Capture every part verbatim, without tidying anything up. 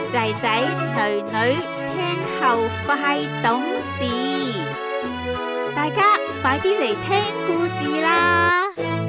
仔仔女女聽後快懂事，大家快啲嚟聽故事啦！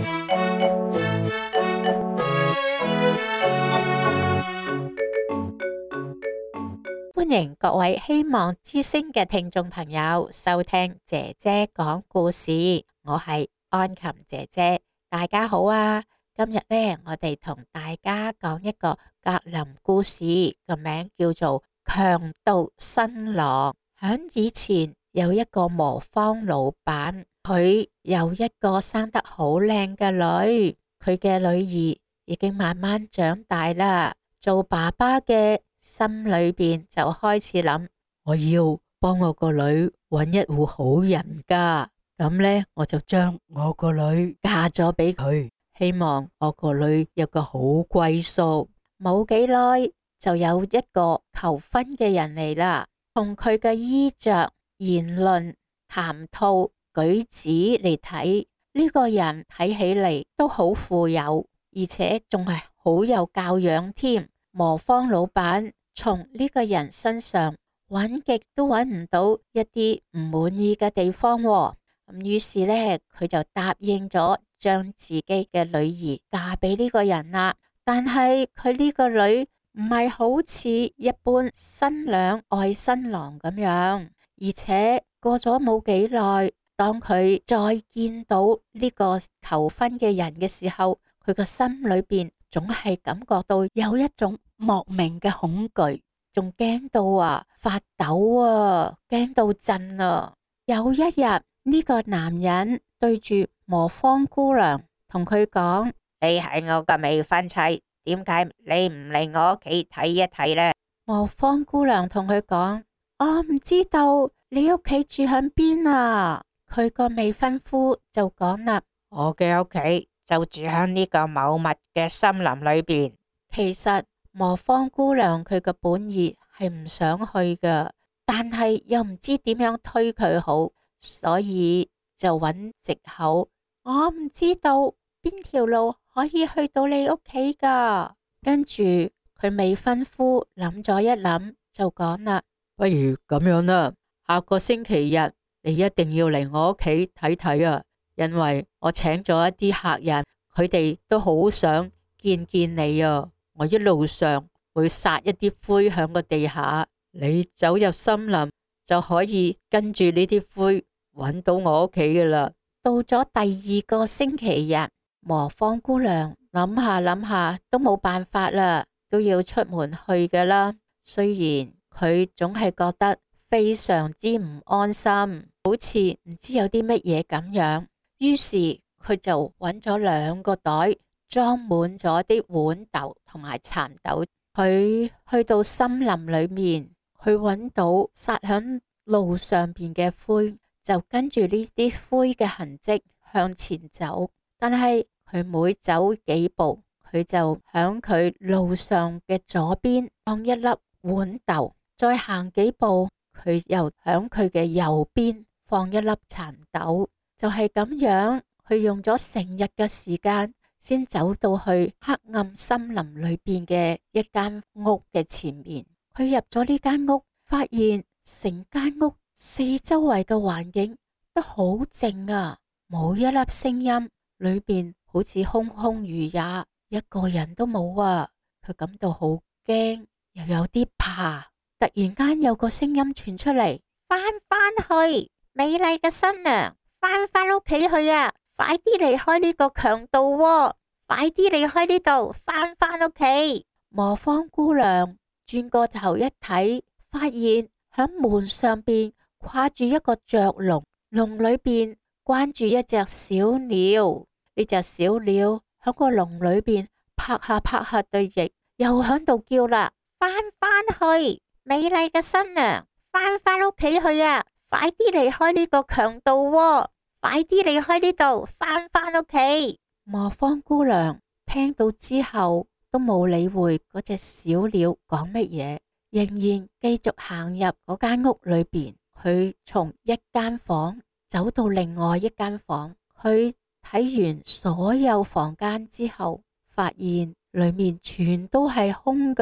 歡迎各位希望之聲嘅聽眾朋友收聽姐姐講故事，我係安琴姐姐，大家好啊！今日呢，我哋同大家講一個格林故事，個名叫做強盜新郎。響以前有一個磨坊老闆，佢有一個生得好靚嘅女，佢嘅女兒已經慢慢長大啦。做爸爸嘅心裏邊就開始諗，我要幫我個女揾一戶好人家，咁呢，我就將我個女嫁咗俾佢。希望我個女有個好歸宿。冇幾耐就有一個求婚嘅人嚟啦，從佢嘅衣着、言論、談吐、舉止嚟睇，呢個人睇起嚟都好富有，而且仲係好有教養添。磨坊老闆從呢個人身上揾極都揾唔到一啲唔滿意嘅地方喎。咁於是呢，佢就答應咗將自己嘅女兒嫁俾呢個人啦。但係佢呢個女唔係好似一般新娘愛新郎咁樣，而且過咗冇幾耐，當佢再見到呢個求婚嘅人嘅時候，佢個心裏邊總係感覺到有一種莫名嘅恐懼，仲驚到啊發抖啊，驚到震啊。有一日，呢個男人對住磨坊姑娘同佢講：你係我嘅未婚妻，點解你唔嚟我屋企睇一睇呢？磨坊姑娘同佢講：我唔知道你屋企住響邊啊。佢個未婚夫就講啦：我嘅屋企就住響呢個茂密嘅森林裏邊。其實磨坊姑娘佢嘅本意係唔想去噶，但係又唔知點樣推佢好。所以就揾藉口，我唔知道邊條路可以去到你屋企噶。跟住佢未婚夫諗咗一諗，就講啦：不如咁樣啦，下個星期日你一定要嚟我屋企睇睇啊，因為我請咗一啲客人，佢哋都好想見見你啊。我一路上會撒一啲灰響個地下，你走入森林就可以跟住呢啲灰揾到我屋企噶啦。到咗第二個星期日，磨坊姑娘諗下諗下都冇辦法啦，都要出門去噶啦。雖然佢總係覺得非常之唔安心，好似唔知有啲乜嘢咁樣。於是佢就揾咗兩個袋，裝滿咗啲豌豆同埋蠶豆。佢去到森林裏面，佢揾到撒響路上邊嘅灰，就跟住呢啲灰嘅痕跡向前走。但係佢每走幾步，佢就響佢路上嘅左邊放一粒豌豆，再行幾步，佢又響佢嘅右邊放一粒蠶豆。就係咁樣，佢用咗成日嘅時間先走到去黑暗森林裏邊嘅一間屋嘅前面。佢入咗呢間屋，發現成間屋四周圍嘅環境都好靜啊，冇一粒聲音，裏邊好似空空如也，一個人都冇啊。佢感到好驚，又有啲怕。突然間有個聲音傳出嚟：翻返去，美麗嘅新娘，翻返屋企去啊！快啲離開呢個強盜窩，快啲離開呢度，翻返屋企。磨坊姑娘轉個頭一睇，發現響門上邊掛住一個雀籠，籠裏邊關住一隻小鳥。呢隻小鳥響個籠裏邊拍下拍下對翼，又響度叫啦：翻返去，美麗嘅新娘，翻返屋企去啊！快啲離開呢個強盜窩，快啲離開呢度，翻返屋企。磨坊姑娘聽到之後都冇理會嗰隻小鳥講乜嘢，仍然繼續行入嗰間屋裏邊。佢從一間房走到另外一間房，佢睇完所有房間之後，發現裏面全都係空噶，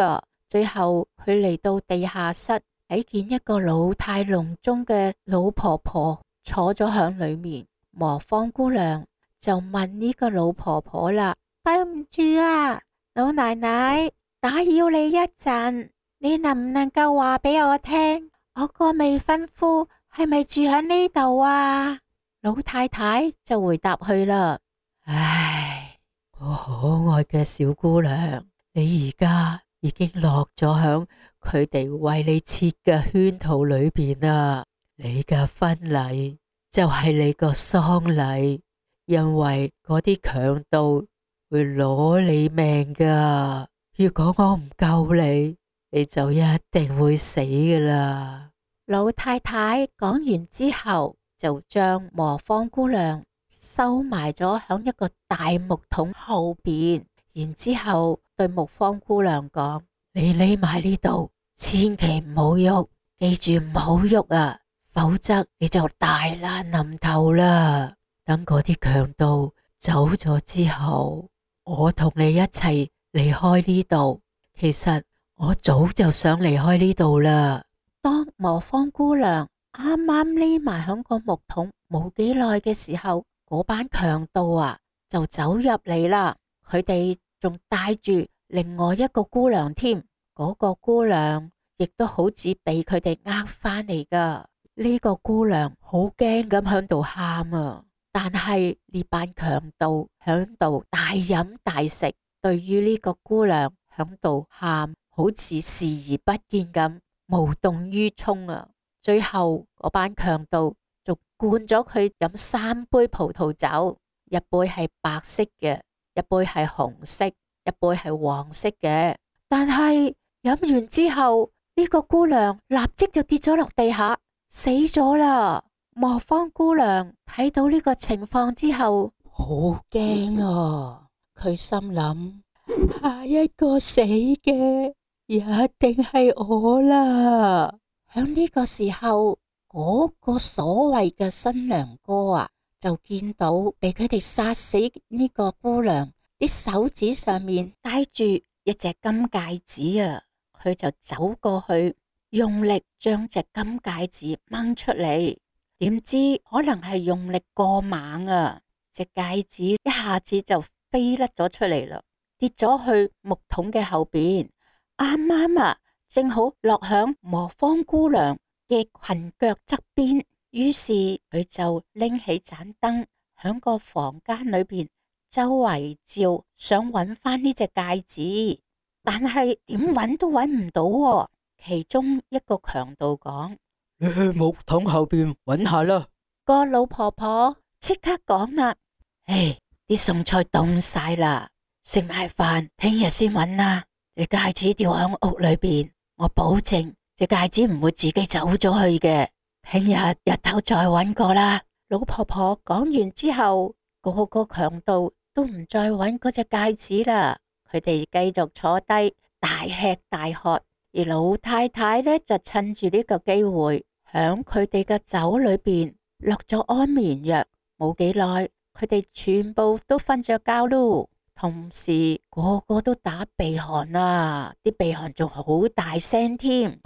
最後佢嚟到地下室，睇見一個老態龍鍾嘅老婆婆坐咗響裏面。磨坊姑娘就問呢個老婆婆啦：對唔住啊，老奶奶，打擾你一陣，你能唔能夠話俾我聽，我個未婚夫係咪住喺呢度啊？老太太就回答佢啦：唉，我可愛嘅小姑娘，你而家已經落咗響佢哋為你設嘅圈套裏邊啦。你嘅婚禮就係你個喪禮，因為嗰啲強盜會攞你命噶。如果我唔救你，你就一定會死噶啦。老太太講完之後，就將磨坊姑娘收埋咗響一個大木桶後邊，然之後對磨坊姑娘講：你匿埋呢度，千祈唔好喐，記住唔好喐啊，否則你就大難臨頭啦。等嗰啲強盜走咗之後，我同你一齊離開呢度。其實我早就想離開呢度啦。當磨坊姑娘啱啱匿埋響個木桶冇幾耐嘅時候，嗰班強盜啊就走入嚟啦。佢哋仲帶住另外一個姑娘添，嗰個姑娘亦都好似被佢哋呃返嚟噶。呢個姑娘好驚咁響度喊啊，但係呢班強盜響度大飲大食，對於呢個姑娘響度喊好似視而不見咁，無動於衷啊。最後嗰班強盜就灌咗佢飲三杯葡萄酒，一杯係白色嘅，一杯係紅色，一杯係黃色嘅。但係飲完之後，呢個姑娘立即就跌咗落地下，死咗啦。磨坊姑娘睇到呢個情況之後，好驚啊！佢心諗，下一個死嘅一定係我啦。響呢個時候，嗰個所謂嘅新娘哥啊，就見到被佢哋殺死呢個姑娘啲手指上面戴住一隻金戒指啊，佢就走過去，用力將隻金戒指掹出嚟。點知可能係用力過猛啊，隻戒指一下子就飛甩咗出嚟啦，跌咗去木桶嘅後邊，啱啱啊正好落響磨坊姑娘嘅裙腳側邊。於是佢就拎起盞燈響個房間裏邊周圍照，想揾翻呢隻戒指，但係點揾都揾唔到喎。其中一個強盜講：你去木桶後邊揾下啦。個老婆婆即刻講啦：唉，啲餸菜凍晒啦，食埋飯聽日先揾啦。隻戒指掉喺屋裏邊，我保證隻戒指唔會自己走咗去嘅。聽日日頭再揾過啦。老婆婆講完之後，個個強盜都唔再揾嗰隻戒指啦。佢哋繼續坐低大吃大喝。而老太太呢，就趁住呢個機會，響佢哋嘅酒裏邊落咗安眠藥。冇幾耐，佢哋全部都瞓着覺咯。同時個個都打鼻鼾啊，啲鼻鼾仲好大聲添。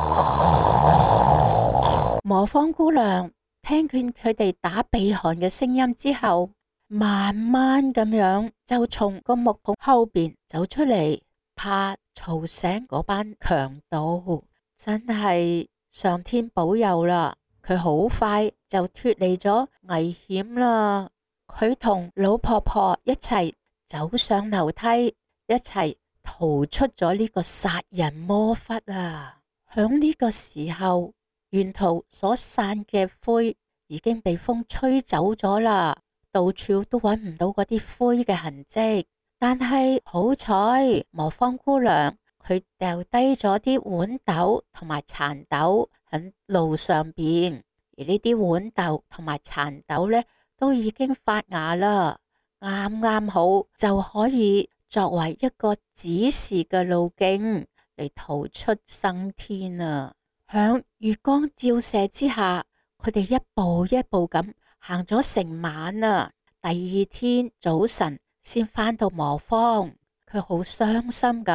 磨坊姑娘聽見佢哋打鼻鼾嘅聲音之後，慢慢咁樣就從個木桶後邊走出嚟，怕嘈醒嗰班強盜。真係上天保佑啦，佢好快就脫離咗危險啦。佢同老婆婆一齊走上樓梯，一齊逃出咗呢個殺人魔窟啊。響呢個時候，沿途所散嘅灰已經被風吹走咗啦，到處都揾唔到嗰啲灰嘅痕跡。但係好彩，磨坊姑娘佢掉低咗啲豌豆同埋蠶豆喺路上邊，而呢啲豌豆同埋蠶豆呢，都已經發芽啦，啱啱好就可以作為一個指示嘅路徑嚟逃出生天啊！響月光照射之下，佢哋一步一步咁行咗成晚啊！第二天早晨先返到磨坊，佢好傷心咁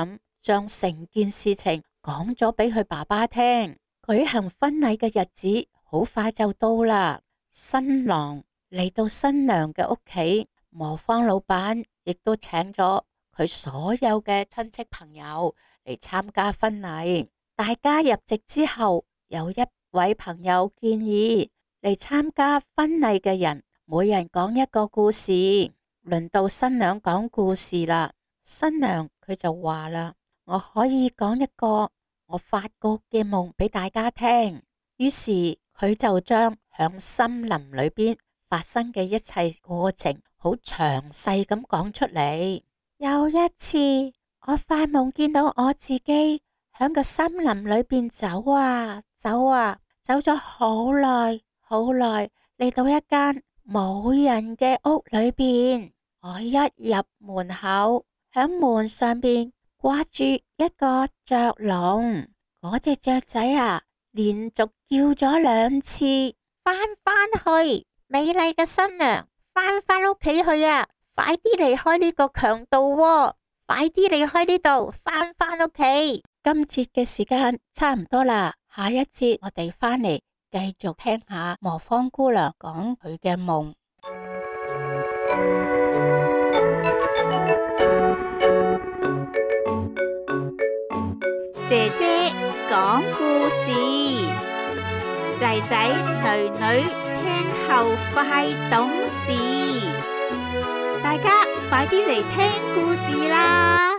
將成件事情講咗俾佢爸爸聽。舉行婚禮嘅日子好快就到啦，新郎嚟到新娘嘅屋企，磨坊老闆亦都請咗佢所有嘅親戚朋友嚟參加婚禮。大家入席之後，有一位朋友建議嚟參加婚禮嘅人每人講一個故事。輪到新娘講故事啦，新娘佢就話啦，我可以講一個我發過嘅夢俾大家聽。於是佢就將響森林裏邊發生嘅一切過程好詳細咁講出嚟。有一次我發夢見到我自己響個森林裏邊走啊走啊，走咗好耐好耐，嚟到一間冇人嘅屋裏邊。我一入門口，響門上邊掛住一個雀籠，嗰隻雀仔啊連續叫咗兩次，翻返去，美麗嘅新娘，翻返屋企去啊！快啲離開呢個強盜窩，快啲離開呢度，翻返屋企。今節嘅時間差唔多啦，下一節我哋返嚟繼續聽下磨坊姑娘講佢嘅夢。 姐姐講故事，仔仔女女聽後快懂事，大家快啲嚟聽故事啦！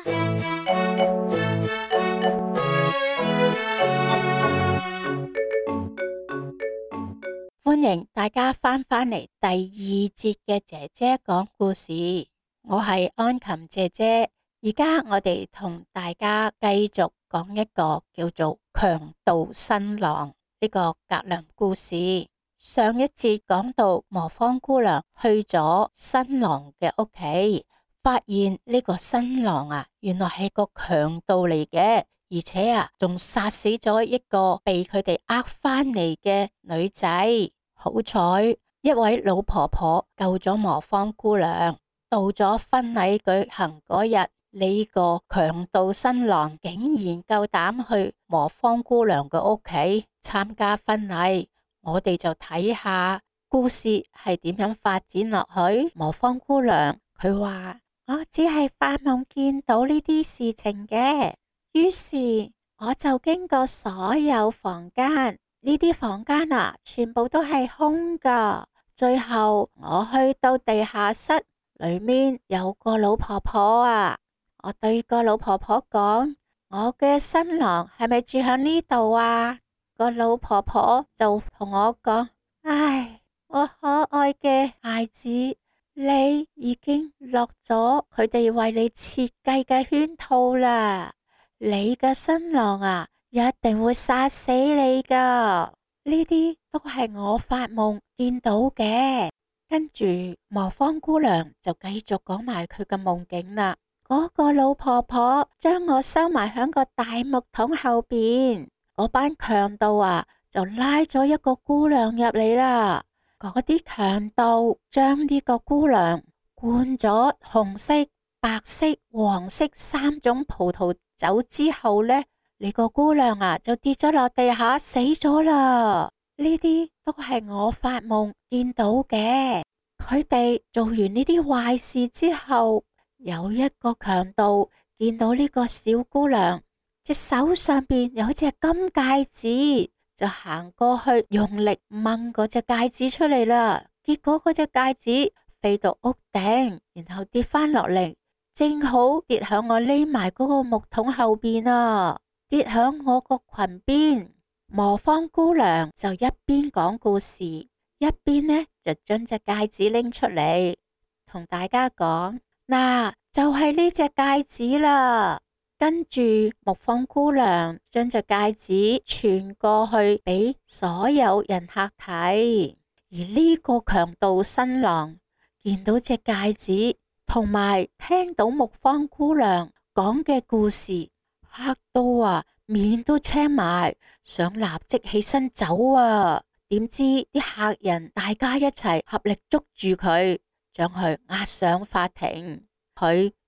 歡迎大家翻返嚟第二節嘅姐姐講故事，我係安琴姐姐。而家我哋同大家繼續講一個叫做強盜新郎呢個格梁故事。上一節講到磨坊姑娘去咗新郎嘅屋企，發現呢個新郎啊，原來係個強盜嚟嘅，而且啊仲殺死咗一個被佢哋呃返嚟嘅女仔。好彩一位老婆婆救咗磨坊姑娘。到咗婚禮舉行嗰日，呢個強盜新郎竟然夠膽去磨坊姑娘嘅屋企參加婚禮。我哋就睇下故事係點樣發展落去。磨坊姑娘佢話，我只係發夢見到呢啲事情嘅，於是我就經過所有房間，呢啲房間啊全部都係空噶。最後我去到地下室，裏面有個老婆婆啊，我對個老婆婆講，我嘅新郎係咪住喺呢度啊？個老婆婆就同我講，唉，我可愛嘅孩子，你已經落咗佢哋為你設計嘅圈套啦，你嘅新郎啊一定會殺死你噶。呢啲都係我發夢見到嘅。跟住磨坊姑娘就繼續講埋佢嘅夢境啦。嗰個老婆婆將我收埋喺個大木桶後邊，嗰班強盜啊就拉咗一個姑娘入嚟啦。嗰啲強盜將呢個姑娘灌咗紅色、白色、黃色三種葡萄酒之後呢，呢個姑娘啊就跌咗落地下死咗啦。呢啲都係我發夢見到嘅。佢哋做完呢啲壞事之後，有一個強盜見到呢個小姑娘隻手上邊有隻金戒指，就行過去用力掹嗰隻戒指出嚟啦。結果嗰隻戒指飛到屋頂，然後跌翻落嚟，正好跌響我匿埋嗰個木桶後邊啊，跌響我個裙邊。磨坊姑娘就一邊講故事，一邊呢就將隻戒指拎出嚟，同大家講，嗱，就係呢隻戒指啦。跟住磨坊姑娘將隻戒指傳過去俾所有人客睇，而呢個強盜新郎見到隻戒指，同埋聽到磨坊姑娘講嘅故事，嚇到啊面都青埋，想立即起身走啊！點知啲客人大家一齊合力捉住佢，將佢押上法庭。佢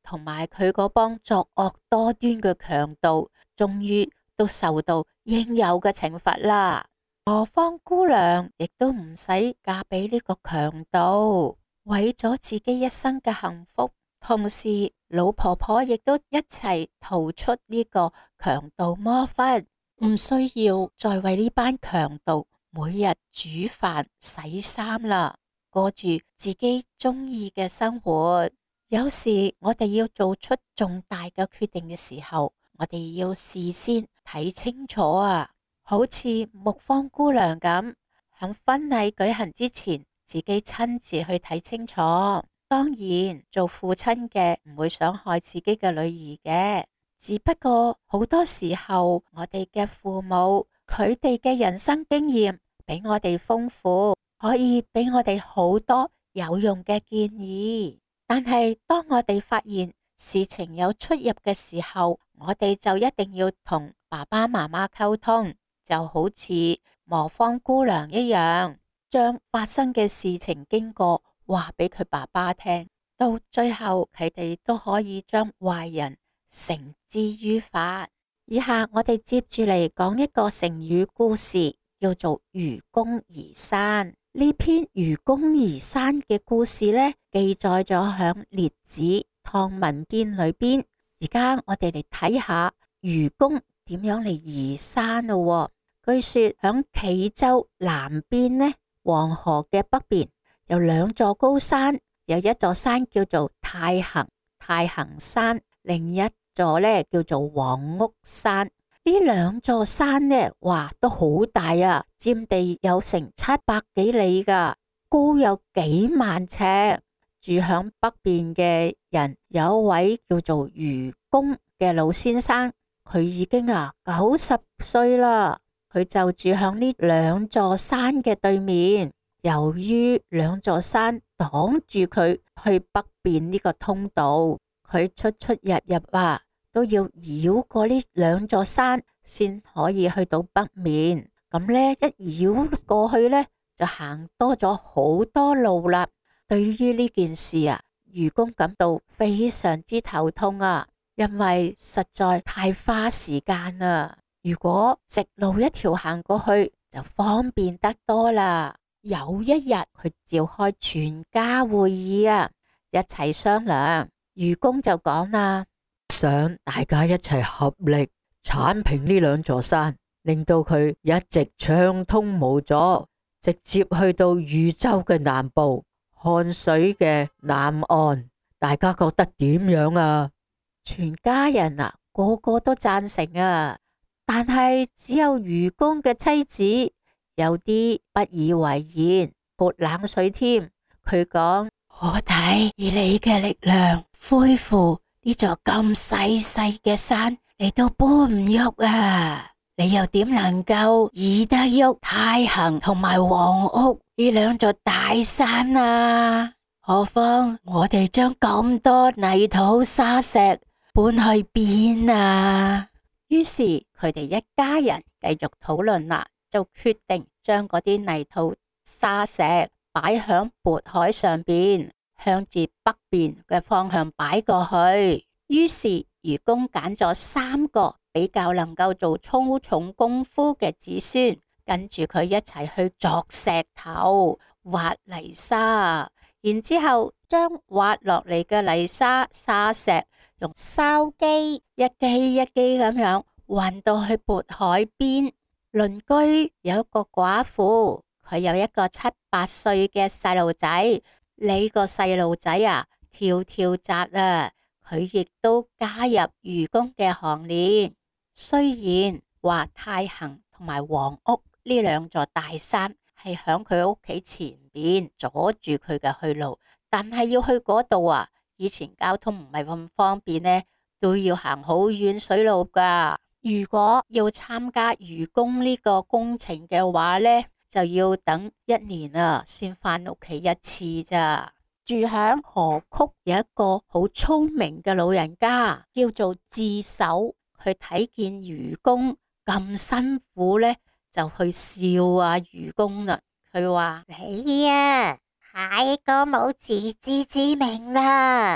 同埋佢嗰幫作惡多端嘅強盜，終於都受到應有嘅懲罰啦。何況姑娘亦都唔使嫁俾呢個強盜，為咗自己一生嘅幸福，同時老婆婆亦都一齊逃出呢個強盜魔窟，唔需要再為呢班強盜每日煮飯洗衫啦，過住自己中意嘅生活。有時我哋要做出重大嘅決定嘅時候，我哋要事先睇清楚啊。好似木方姑娘咁，喺婚禮舉行之前，自己親自去睇清楚。當然，做父親嘅唔會想害自己嘅女兒嘅，只不過好多時候我哋嘅父母，佢哋嘅人生經驗比我哋豐富，可以俾我哋好多有用嘅建議。但係當我哋發現事情有出入嘅時候，我哋就一定要同爸爸媽媽溝通。就好似磨坊姑娘一樣，將發生嘅事情經過話俾佢爸爸聽，到最後佢哋都可以將壞人繩之於法。以下我哋接住嚟講一個成語故事，叫做愚公移山。呢篇愚公移山嘅故事呢，記載咗響《列子·湯文編》裏邊。而家我哋嚟睇下愚公點樣嚟移山咯。據說響冀州南邊呢，黃河嘅北邊有兩座高山，有一座山叫做太行太行山，另一座呢叫做黃屋山。呢兩座山呢，哇，都好大啊，佔地有成七百幾里噶，高有幾萬尺。住響北邊嘅人有一位叫做愚公嘅老先生，佢已經啊九十歲啦。佢就住響呢兩座山嘅對面，由於兩座山擋住佢去北邊呢個通道，佢出出入入啊都要繞過呢兩座山先可以去到北面。咁呢一繞過去呢，就行多咗好多路啦。對於呢件事啊，愚公感到非常之頭痛啊，因為實在太花時間啦。如果直路一條行過去就方便得多啦。有一日佢召開全家會議啊，一齊商量。愚公就講啦，想大家一齊合力鏟平呢兩座山，令到佢一直暢通無阻，直接去到禹州嘅南部，漢水嘅南岸。大家覺得點樣啊？全家人啊個個都贊成啊。但係只有愚公嘅妻子有啲不以為然，潑冷水添。佢講，我睇以你嘅力量恢復呢座咁細細嘅山，你都搬唔喐啊！你又點能夠移得喐太行同埋黃屋呢兩座大山啊？何況我哋將咁多泥土沙石搬去邊啊？於是佢哋一家人繼續討論啦，就決定將嗰啲泥土沙石擺響渤海上邊，向住北邊嘅方向擺過去。於是愚公揀咗三個比較能夠做粗重功夫嘅子孫，跟住佢一齊去鑿石頭、挖泥沙，然之後將挖落嚟嘅泥沙沙石用筲箕一機一機咁樣運到去渤海邊。鄰居有一個寡婦，佢有一個七八歲嘅細路仔。呢個細路仔啊，跳跳紮啊，佢亦都加入愚公嘅行列。雖然話太行同埋黃屋呢兩座大山係響佢屋企前邊阻住佢嘅去路，但係要去嗰度啊，以前交通唔係咁方便呢，都要行好遠水路噶。如果要參加愚公呢個工程嘅話呢，就要等一年啊，先返屋企一次咋。住響河曲有一個好聰明嘅老人家，叫做智叟。佢睇見愚公咁辛苦呢，就去笑啊愚公啦。佢話：你啊，太過冇自知之明啦！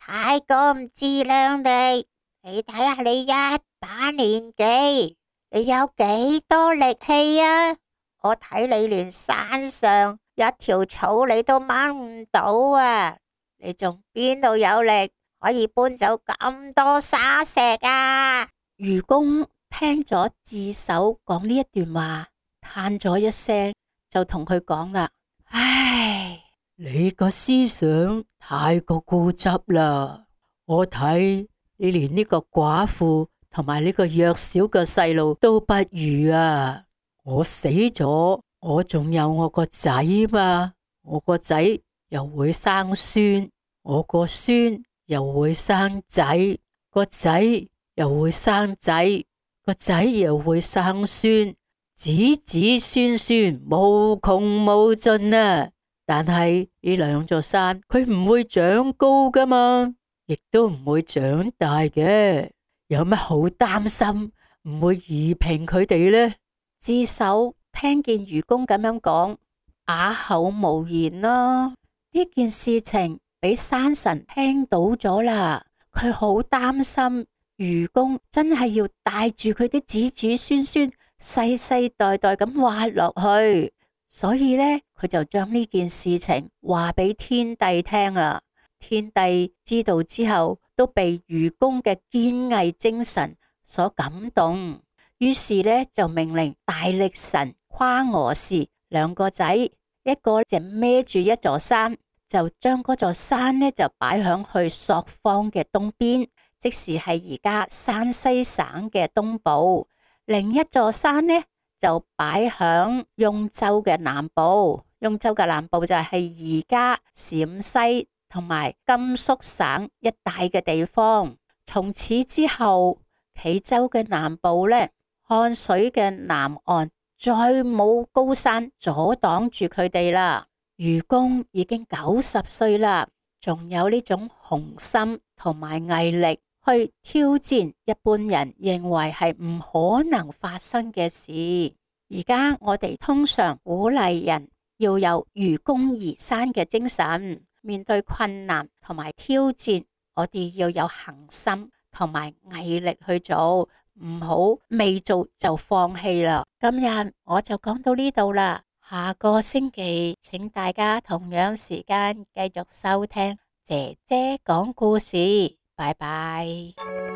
太過唔自量力。你睇下你一把年紀，你有幾多力氣啊？我睇你連山上一條草你都掹唔到啊！你仲邊度有力可以搬走咁多沙石啊？愚公聽咗智叟講呢一段話，嘆咗一聲，就同佢講啦：唉，你個思想太過固執啦！我睇你連呢個寡婦同埋呢個弱小嘅細路都不如啊！我死咗，我仲有我個仔嘛，我個仔又會生孫，我個孫又會生仔，個仔又會生仔，個仔又會生孫，子子孫孫無窮無盡啊！但係呢兩座山佢唔會長高噶嘛，亦都唔會長大嘅，有乜好擔心唔會夷平佢哋呢？智叟聽見愚公咁樣講，啞口無言啦。呢件事情俾山神聽到咗啦，佢好擔心愚公真係要帶住佢啲子子孫孫世世代代咁滑落去，所以呢，佢就將呢件事情話俾天帝聽啦。天帝知道之後，都被愚公嘅堅毅精神所感動。於是呢，就命令大力神夸娥氏兩個仔，一個就孭住一座山，就將嗰座山呢就擺響去朔方嘅東邊，即是係而家山西省嘅東部；另一座山呢就擺響雍州嘅南部。雍州嘅南部就係而家陝西同埋甘肅省一帶嘅地方。從此之後，冀州嘅南部呢，漢水嘅南岸再冇高山阻擋住佢哋啦。愚公已經九十歲啦，仲有呢種雄心同埋毅力去挑戰一般人認為係唔可能發生嘅事。而家我哋通常鼓勵人要有愚公移山嘅精神，面對困難同埋挑戰，我哋要有恆心同埋毅力去做。唔好未做就放棄啦。今日我就講到呢度啦，下個星期請大家同樣時間繼續收聽姐姐講故事，拜拜。